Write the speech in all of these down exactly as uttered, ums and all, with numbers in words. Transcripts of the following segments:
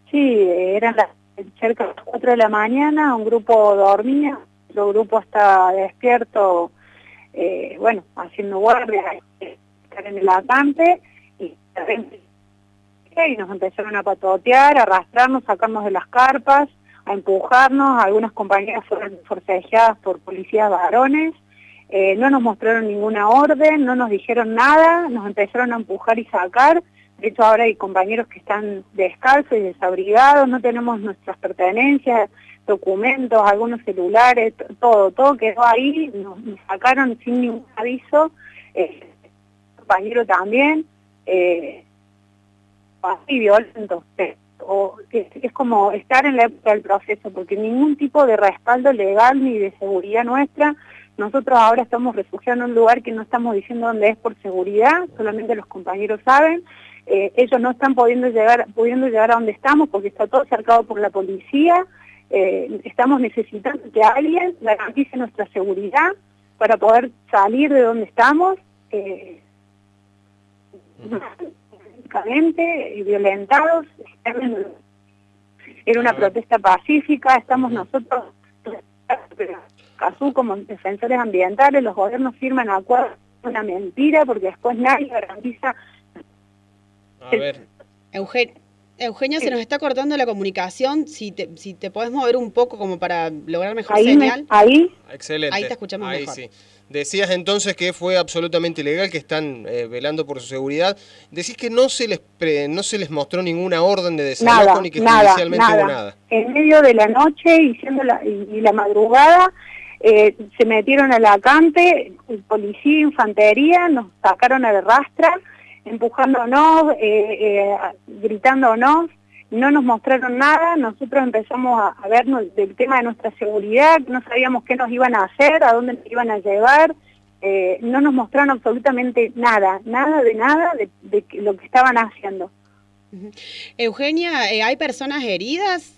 Sí, eran las, cerca de las cuatro de la mañana, un grupo dormía, otro grupo estaba despierto, eh, bueno, haciendo guardia, estar en el acampe, y de repente y nos empezaron a patotear, a arrastrarnos, sacarnos de las carpas, a empujarnos. Algunas compañeras fueron forcejeadas por policías varones, eh, no nos mostraron ninguna orden, no nos dijeron nada, nos empezaron a empujar y sacar. De hecho ahora hay compañeros que están descalzos y desabrigados, no tenemos nuestras pertenencias, documentos, algunos celulares, todo, todo quedó ahí, nos, nos sacaron sin ningún aviso, eh, compañero también, eh, así violento, o es, es como estar en la época del proceso, porque ningún tipo de respaldo legal ni de seguridad nuestra. Nosotros ahora estamos refugiando en un lugar que no estamos diciendo dónde es por seguridad, solamente los compañeros saben. Eh, ellos no están pudiendo llegar, pudiendo llegar a donde estamos porque está todo cercado por la policía. Eh, estamos necesitando que alguien garantice nuestra seguridad para poder salir de donde estamos. Eh, y violentados. Era una protesta pacífica, estamos nosotros, Cazú, como defensores ambientales, los gobiernos firman acuerdos, una mentira, porque después nadie garantiza. A ver. Eugen, Eugenia, se nos está cortando la comunicación, si te, si te podés mover un poco como para lograr mejor ahí señal. Me, ahí. Excelente. Ahí te escuchamos ahí mejor. Sí. Decías entonces que fue absolutamente ilegal, que están eh, velando por su seguridad. Decís que no se les pre, no se les mostró ninguna orden de desalojo nada, ni que nada, judicialmente nada. hubo nada. En medio de la noche y, siendo la, y, y la madrugada eh, se metieron al acampe, policía, infantería, nos sacaron a la rastra, empujándonos, eh, eh, gritándonos. No nos mostraron nada, nosotros empezamos a, a vernos del tema de nuestra seguridad, no sabíamos qué nos iban a hacer, a dónde nos iban a llevar, eh, no nos mostraron absolutamente nada, nada de nada de, de lo que estaban haciendo. Uh-huh. Eugenia, ¿hay personas heridas?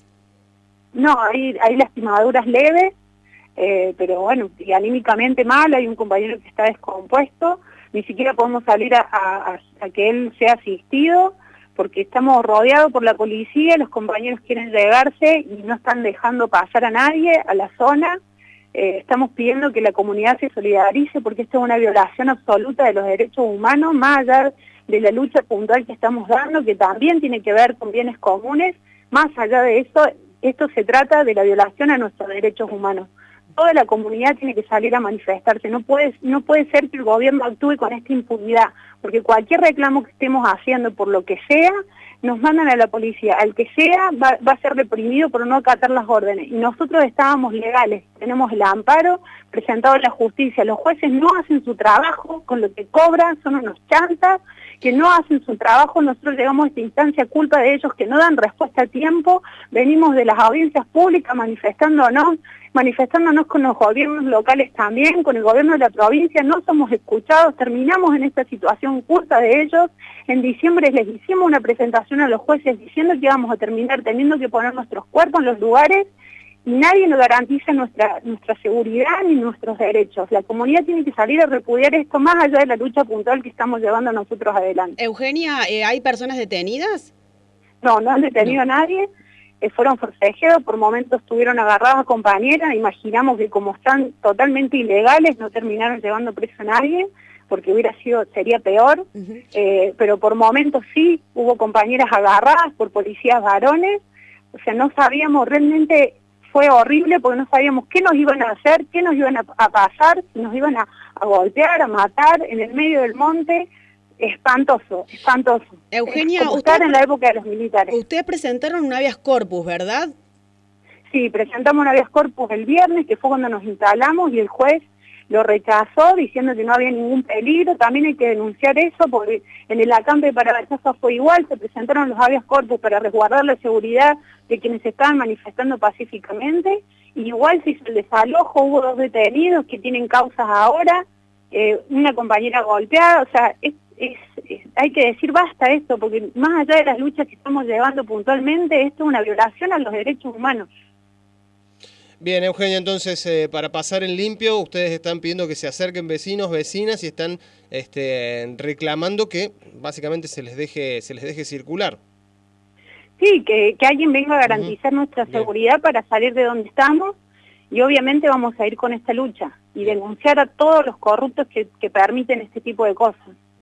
No, hay, hay lastimaduras leves, eh, pero bueno, y anímicamente mal, hay un compañero que está descompuesto, ni siquiera podemos salir a, a, a que él sea asistido, porque estamos rodeados por la policía, los compañeros quieren llegarse y no están dejando pasar a nadie a la zona. Eh, estamos pidiendo que la comunidad se solidarice porque esto es una violación absoluta de los derechos humanos, más allá de la lucha puntual que estamos dando, que también tiene que ver con bienes comunes. Más allá de eso, esto se trata de la violación a nuestros derechos humanos. Toda la comunidad tiene que salir a manifestarse, no puede, no puede ser que el gobierno actúe con esta impunidad, porque cualquier reclamo que estemos haciendo por lo que sea, nos mandan a la policía, al que sea va, va a ser reprimido por no acatar las órdenes, y nosotros estábamos legales, tenemos el amparo presentado en la justicia, los jueces no hacen su trabajo, con lo que cobran son unos chantas, que no hacen su trabajo, nosotros llegamos a esta instancia culpa de ellos que no dan respuesta a tiempo, venimos de las audiencias públicas manifestándonos, manifestándonos con los gobiernos locales también, con el gobierno de la provincia, no somos escuchados, terminamos en esta situación culpa de ellos. En diciembre les hicimos una presentación a los jueces diciendo que íbamos a terminar teniendo que poner nuestros cuerpos en los lugares y nadie nos garantiza nuestra, nuestra seguridad ni nuestros derechos. La comunidad tiene que salir a repudiar esto más allá de la lucha puntual que estamos llevando nosotros adelante. Eugenia, eh, ¿hay personas detenidas? No, no han detenido no. a nadie. Eh, fueron forcejeados, por momentos estuvieron agarrados a compañeras, imaginamos que como están totalmente ilegales no terminaron llevando preso a nadie, porque hubiera sido, sería peor, uh-huh. eh, pero por momentos sí, hubo compañeras agarradas por policías varones, o sea, no sabíamos, realmente fue horrible porque no sabíamos qué nos iban a hacer, qué nos iban a, a pasar, si nos iban a, a golpear, a matar en el medio del monte. Espantoso, espantoso. Eugenia, usted en la época de los militares. Ustedes presentaron un habeas corpus, ¿verdad? Sí, presentamos un habeas corpus el viernes, que fue cuando nos instalamos, y el juez lo rechazó diciendo que no había ningún peligro. También hay que denunciar eso, porque en el acampe de Parabachazo fue igual, se presentaron los habeas corpus para resguardar la seguridad de quienes estaban manifestando pacíficamente, y igual se hizo el desalojo, hubo dos detenidos que tienen causas ahora, eh, una compañera golpeada, o sea, es Es, es, hay que decir basta esto, porque más allá de las luchas que estamos llevando puntualmente, esto es una violación a los derechos humanos. Bien, Eugenia, entonces, eh, para pasar en limpio, ustedes están pidiendo que se acerquen vecinos, vecinas, y están este, reclamando que básicamente se les deje, se les deje circular. Sí, que, que alguien venga a garantizar uh-huh. nuestra seguridad Bien. Para salir de donde estamos, y obviamente vamos a ir con esta lucha y Bien. Denunciar a todos los corruptos que, que permiten este tipo de cosas.